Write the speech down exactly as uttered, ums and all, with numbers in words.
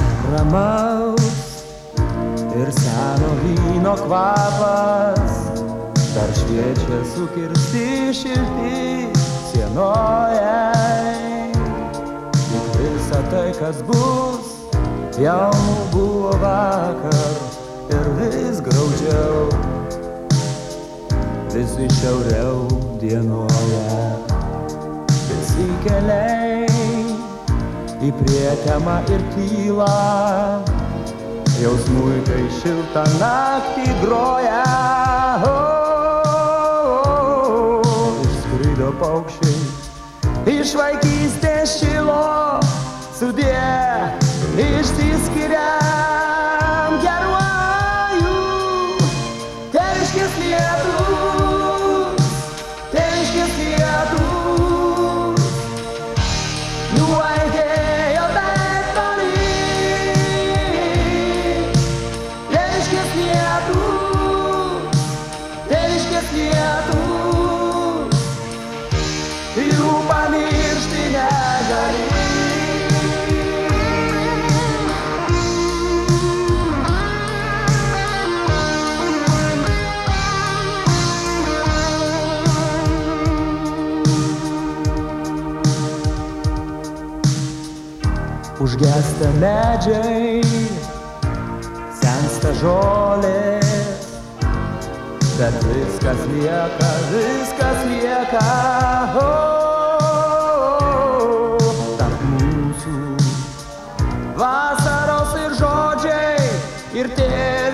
Ramaus ir seno vyno kvapas dar šviečia sukirsti šilti sienoje. Juk visa tai, kas bus, jau buvo vakar ir vis graudžiau, vis šiauriau dienoje. Visi keliai į prietemą ir tylą, jau smuikai šiltą naktį groja. O, o, o, išskrido paukščiai iš vaikystės šilo, sudie išsiskiriam geruoju. Tėviškės lietus, tėviškės lietus, nuaidėjo bet toli. Tėviškės lietus, tėviškės lietus, jų pamiršti negali. Užgesta medžiai, sensta žolės, bet viskas lieka, viskas lieka. O, tarp mūsų vasaros ir žodžiai ir tie